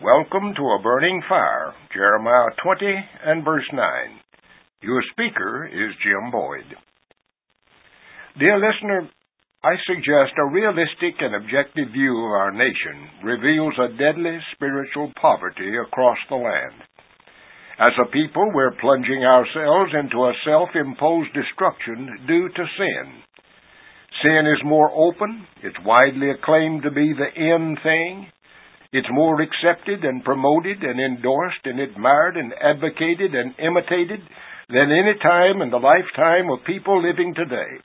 Welcome to A Burning Fire, Jeremiah 20 and verse 9. Your speaker is Jim Boyd. Dear listener, I suggest a realistic and objective view of our nation reveals a deadly spiritual poverty across the land. As a people, we're plunging ourselves into a self-imposed destruction due to sin. Sin is more open, it's widely acclaimed to be the in thing. It's more accepted and promoted and endorsed and admired and advocated and imitated than any time in the lifetime of people living today.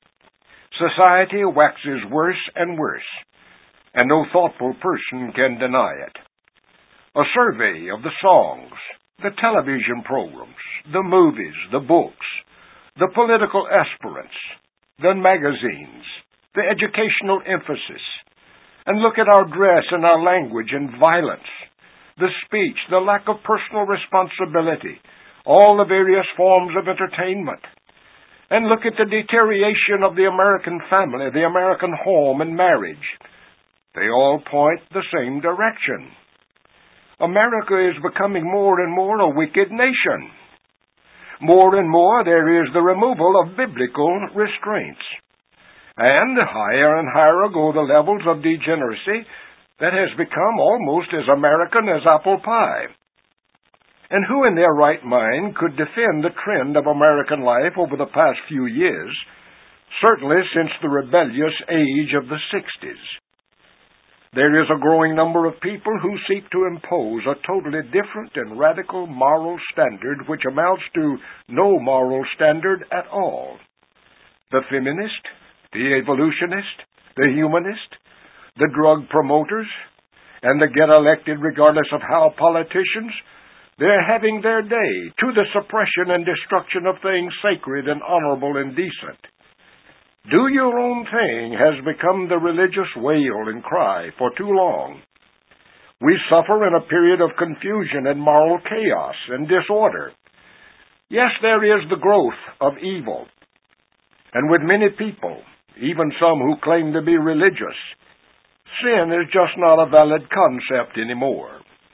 Society waxes worse and worse, and no thoughtful person can deny it. A survey of the songs, the television programs, the movies, the books, the political aspirants, the magazines, the educational emphasis, and look at our dress and our language and violence, the speech, the lack of personal responsibility, all the various forms of entertainment. And look at the deterioration of the American family, the American home and marriage. They all point the same direction. America is becoming more and more a wicked nation. More and more there is the removal of biblical restraints. And higher and higher go the levels of degeneracy that has become almost as American as apple pie. And who in their right mind could defend the trend of American life over the past few years, certainly since the rebellious age of the 60s? There is a growing number of people who seek to impose a totally different and radical moral standard which amounts to no moral standard at all. The feminist, the evolutionist, the humanist, the drug promoters, and the get elected regardless of how politicians, they're having their day to the suppression and destruction of things sacred and honorable and decent. Do your own thing has become the religious wail and cry for too long. We suffer in a period of confusion and moral chaos and disorder. Yes, there is the growth of evil. And with many people, even some who claim to be religious, sin is just not a valid concept anymore.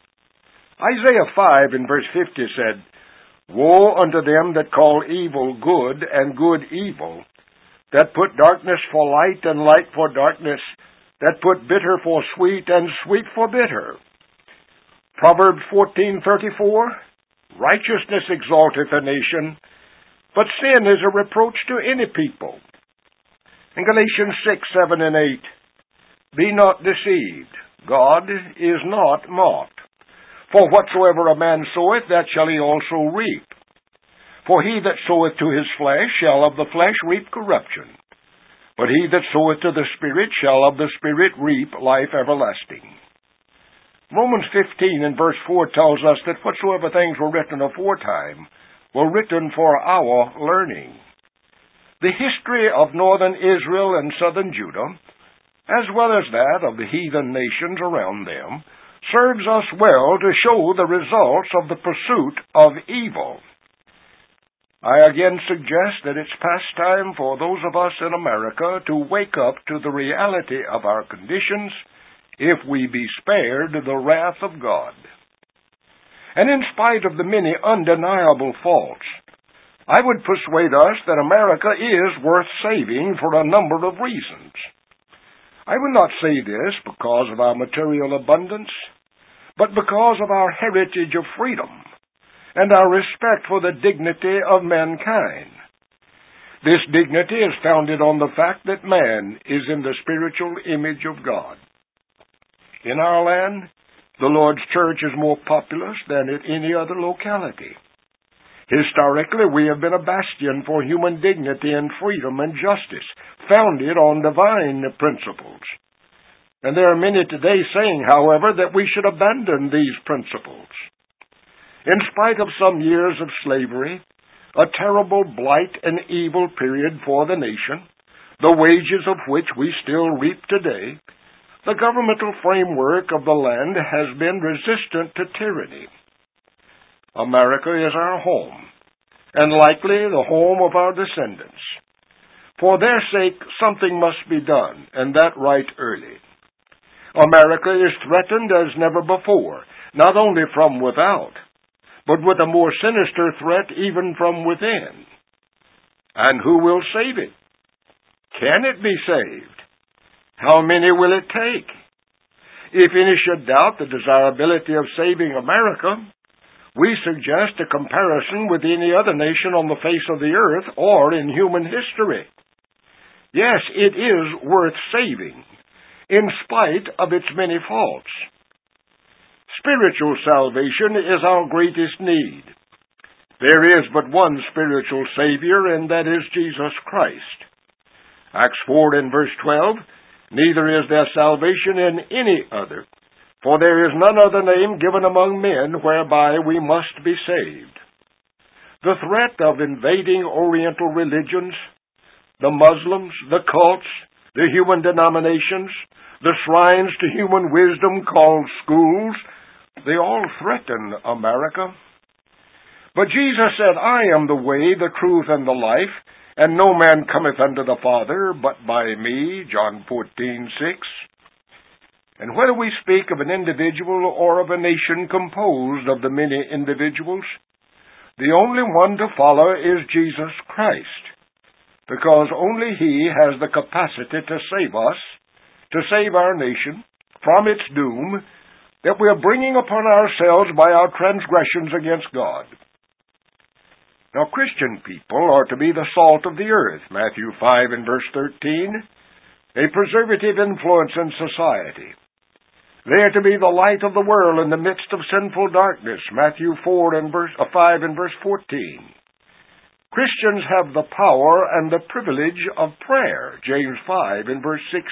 Isaiah 5 in verse 50 said, "Woe unto them that call evil good and good evil, that put darkness for light and light for darkness, that put bitter for sweet and sweet for bitter." Proverbs 14:34, "Righteousness exalteth a nation, but sin is a reproach to any people." In Galatians 6, 7, and 8, "Be not deceived, God is not mocked. For whatsoever a man soweth, that shall he also reap. For he that soweth to his flesh shall of the flesh reap corruption. But he that soweth to the Spirit shall of the Spirit reap life everlasting." Romans 15 and verse 4 tells us that whatsoever things were written aforetime were written for our learning. The history of northern Israel and southern Judah, as well as that of the heathen nations around them, serves us well to show the results of the pursuit of evil. I again suggest that it's past time for those of us in America to wake up to the reality of our conditions if we be spared the wrath of God. And in spite of the many undeniable faults, I would persuade us that America is worth saving for a number of reasons. I would not say this because of our material abundance, but because of our heritage of freedom and our respect for the dignity of mankind. This dignity is founded on the fact that man is in the spiritual image of God. In our land, the Lord's church is more populous than at any other locality. Historically, we have been a bastion for human dignity and freedom and justice, founded on divine principles. And there are many today saying, however, that we should abandon these principles. In spite of some years of slavery, a terrible blight and evil period for the nation, the wages of which we still reap today, the governmental framework of the land has been resistant to tyranny. America is our home, and likely the home of our descendants. For their sake, something must be done, and that right early. America is threatened as never before, not only from without, but with a more sinister threat even from within. And who will save it? Can it be saved? How many will it take? If any should doubt the desirability of saving America, we suggest a comparison with any other nation on the face of the earth or in human history. Yes, it is worth saving, in spite of its many faults. Spiritual salvation is our greatest need. There is but one spiritual Savior, and that is Jesus Christ. Acts 4 and verse 12, neither is there salvation in any other, for there is none other name given among men whereby we must be saved. The threat of invading Oriental religions, the Muslims, the cults, the human denominations, the shrines to human wisdom called schools, they all threaten America. But Jesus said, I am the way, the truth, and the life, and no man cometh unto the Father but by me, John 14:6. And whether we speak of an individual or of a nation composed of the many individuals, the only one to follow is Jesus Christ, because only He has the capacity to save us, to save our nation from its doom that we are bringing upon ourselves by our transgressions against God. Now, Christian people are to be the salt of the earth, Matthew 5 and verse 13, a preservative influence in society. They are to be the light of the world in the midst of sinful darkness, Matthew 5 and verse 14. Christians have the power and the privilege of prayer, James 5 and verse 16.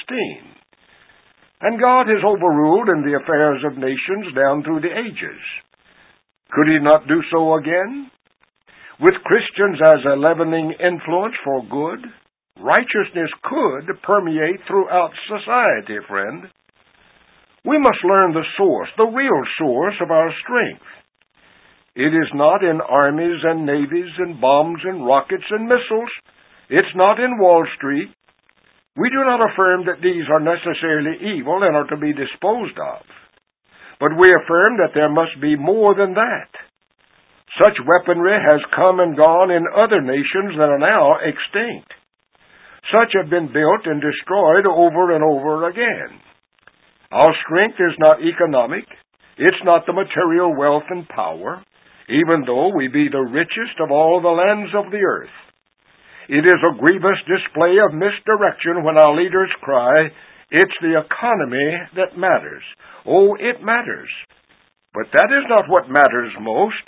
And God has overruled in the affairs of nations down through the ages. Could He not do so again? With Christians as a leavening influence for good, righteousness could permeate throughout society, friend. We must learn the source, the real source of our strength. It is not in armies and navies and bombs and rockets and missiles. It's not in Wall Street. We do not affirm that these are necessarily evil and are to be disposed of. But we affirm that there must be more than that. Such weaponry has come and gone in other nations that are now extinct. Such have been built and destroyed over and over again. Our strength is not economic. It's not the material wealth and power, even though we be the richest of all the lands of the earth. It is a grievous display of misdirection when our leaders cry, it's the economy that matters. Oh, it matters. But that is not what matters most.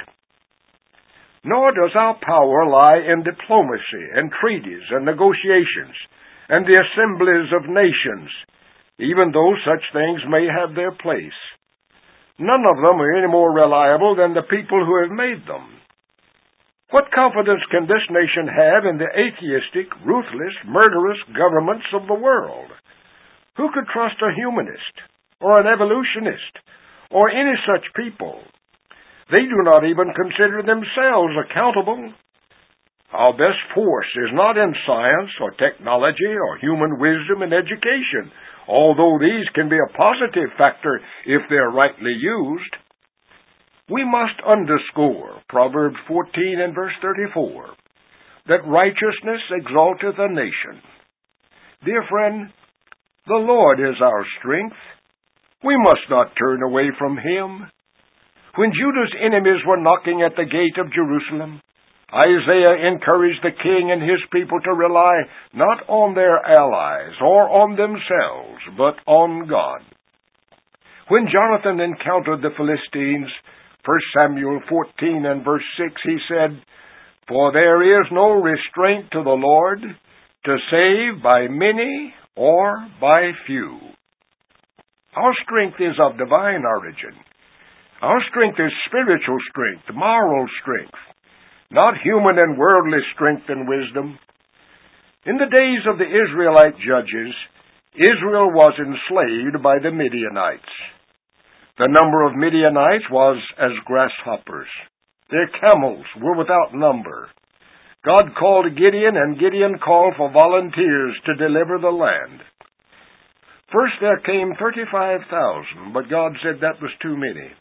Nor does our power lie in diplomacy and treaties and negotiations and the assemblies of nations, even though such things may have their place. None of them are any more reliable than the people who have made them. What confidence can this nation have in the atheistic, ruthless, murderous governments of the world? Who could trust a humanist or an evolutionist or any such people? They do not even consider themselves accountable. Our best force is not in science or technology or human wisdom and education, although these can be a positive factor if they are rightly used. We must underscore Proverbs 14 and verse 34, that righteousness exalteth a nation. Dear friend, the Lord is our strength. We must not turn away from Him. When Judah's enemies were knocking at the gate of Jerusalem, Isaiah encouraged the king and his people to rely not on their allies or on themselves, but on God. When Jonathan encountered the Philistines, 1 Samuel 14 and verse 6, he said, For there is no restraint to the Lord, to save by many or by few. Our strength is of divine origin. Our strength is spiritual strength, moral strength, not human and worldly strength and wisdom. In the days of the Israelite judges, Israel was enslaved by the Midianites. The number of Midianites was as grasshoppers. Their camels were without number. God called Gideon, and Gideon called for volunteers to deliver the land. First there came 35,000, but God said that was too many.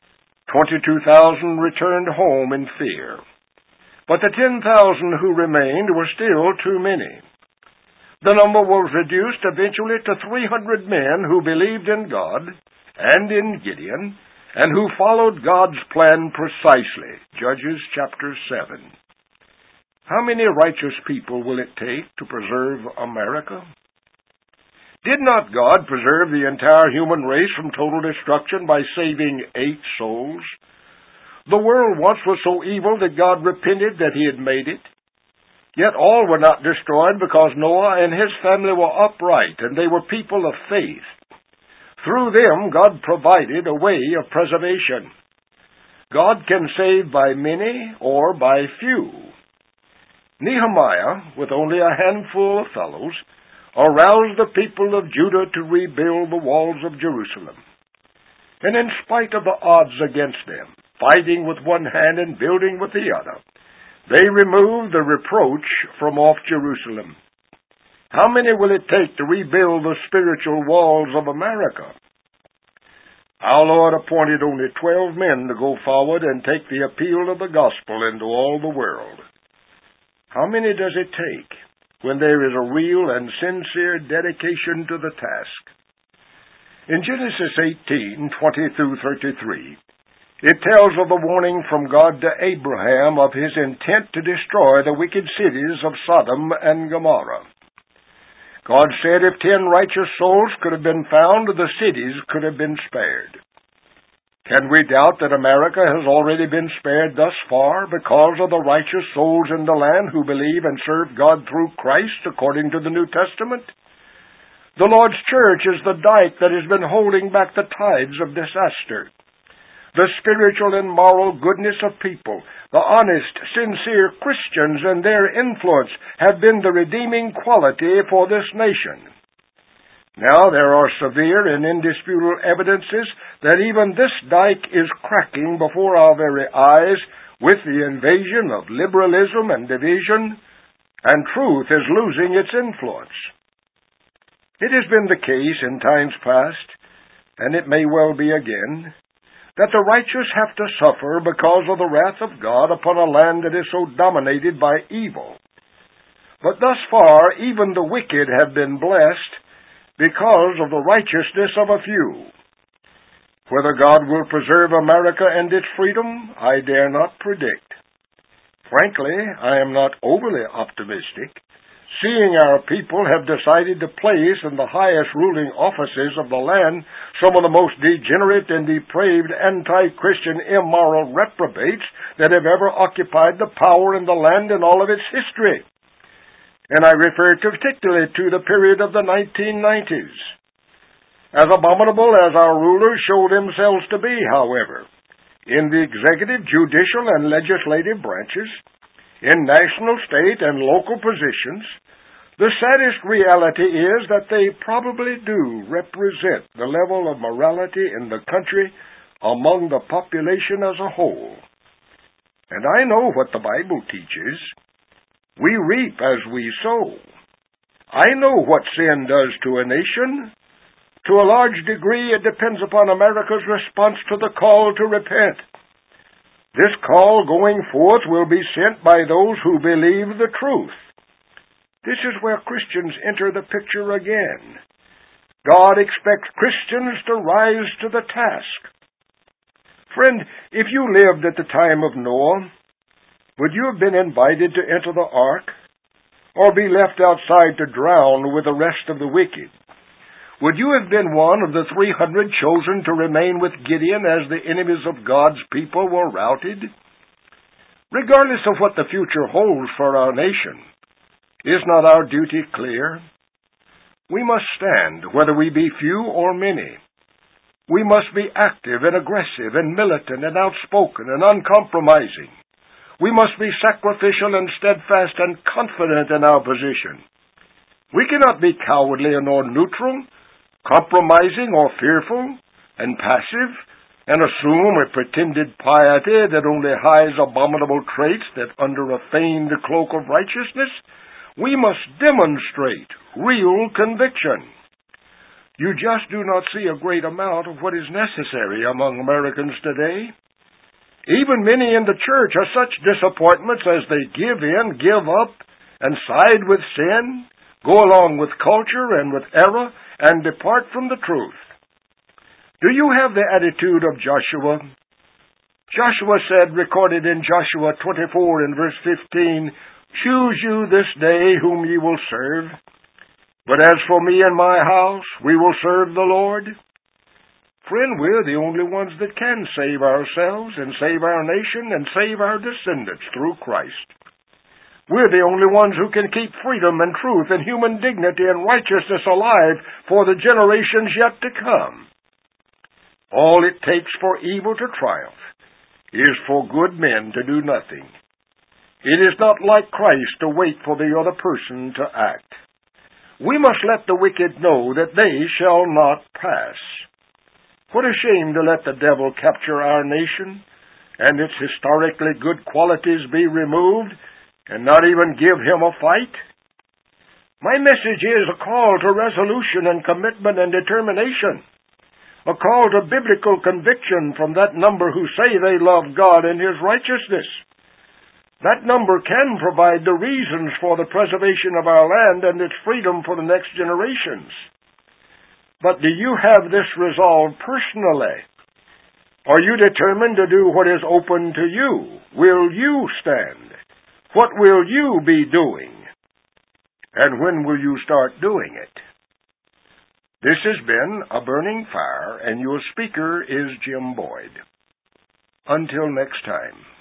22,000 returned home in fear. But the 10,000 who remained were still too many. The number was reduced eventually to 300 men who believed in God and in Gideon, and who followed God's plan precisely. Judges chapter 7. How many righteous people will it take to preserve America? Did not God preserve the entire human race from total destruction by saving 8 souls? The world once was so evil that God repented that He had made it. Yet all were not destroyed because Noah and his family were upright, and they were people of faith. Through them, God provided a way of preservation. God can save by many or by few. Nehemiah, with only a handful of fellows, aroused the people of Judah to rebuild the walls of Jerusalem. And in spite of the odds against them, fighting with one hand and building with the other, they removed the reproach from off Jerusalem. How many will it take to rebuild the spiritual walls of America? Our Lord appointed only 12 men to go forward and take the appeal of the gospel into all the world. How many does it take when there is a real and sincere dedication to the task? In Genesis 18:20-33, it tells of the warning from God to Abraham of His intent to destroy the wicked cities of Sodom and Gomorrah. God said if 10 righteous souls could have been found, the cities could have been spared. Can we doubt that America has already been spared thus far because of the righteous souls in the land who believe and serve God through Christ according to the New Testament? The Lord's church is the dike that has been holding back the tides of disaster. The spiritual and moral goodness of people, the honest, sincere Christians and their influence have been the redeeming quality for this nation. Now there are severe and indisputable evidences that even this dike is cracking before our very eyes with the invasion of liberalism and division, and truth is losing its influence. It has been the case in times past, and it may well be again, that the righteous have to suffer because of the wrath of God upon a land that is so dominated by evil. But thus far, even the wicked have been blessed because of the righteousness of a few. Whether God will preserve America and its freedom, I dare not predict. Frankly, I am not overly optimistic, seeing our people have decided to place in the highest ruling offices of the land some of the most degenerate and depraved anti-Christian immoral reprobates that have ever occupied the power in the land in all of its history. And I refer particularly to the period of the 1990s. As abominable as our rulers show themselves to be, however, in the executive, judicial, and legislative branches, in national, state, and local positions, the saddest reality is that they probably do represent the level of morality in the country among the population as a whole. And I know what the Bible teaches. We reap as we sow. I know what sin does to a nation. To a large degree, it depends upon America's response to the call to repent. This call going forth will be sent by those who believe the truth. This is where Christians enter the picture again. God expects Christians to rise to the task. Friend, if you lived at the time of Noah, would you have been invited to enter the ark, or be left outside to drown with the rest of the wicked? Would you have been one of the 300 chosen to remain with Gideon as the enemies of God's people were routed? Regardless of what the future holds for our nation, is not our duty clear? We must stand, whether we be few or many. We must be active and aggressive and militant and outspoken and uncompromising. We must be sacrificial and steadfast and confident in our position. We cannot be cowardly nor neutral, compromising or fearful and passive, and assume a pretended piety that only hides abominable traits that under a feigned cloak of righteousness. We must demonstrate real conviction. You just do not see a great amount of what is necessary among Americans today. Even many in the church are such disappointments as they give in, give up, and side with sin, go along with culture and with error, and depart from the truth. Do you have the attitude of Joshua? Joshua said, recorded in Joshua 24 and verse 15, "Choose you this day whom ye will serve. But as for me and my house, we will serve the Lord." Friend, we're the only ones that can save ourselves and save our nation and save our descendants through Christ. We're the only ones who can keep freedom and truth and human dignity and righteousness alive for the generations yet to come. All it takes for evil to triumph is for good men to do nothing. It is not like Christ to wait for the other person to act. We must let the wicked know that they shall not pass. What a shame to let the devil capture our nation and its historically good qualities be removed and not even give him a fight. My message is a call to resolution and commitment and determination, a call to biblical conviction from that number who say they love God and His righteousness. That number can provide the reasons for the preservation of our land and its freedom for the next generations. But do you have this resolve personally? Are you determined to do what is open to you? Will you stand? What will you be doing? And when will you start doing it? This has been A Burning Fire, and your speaker is Jim Boyd. Until next time.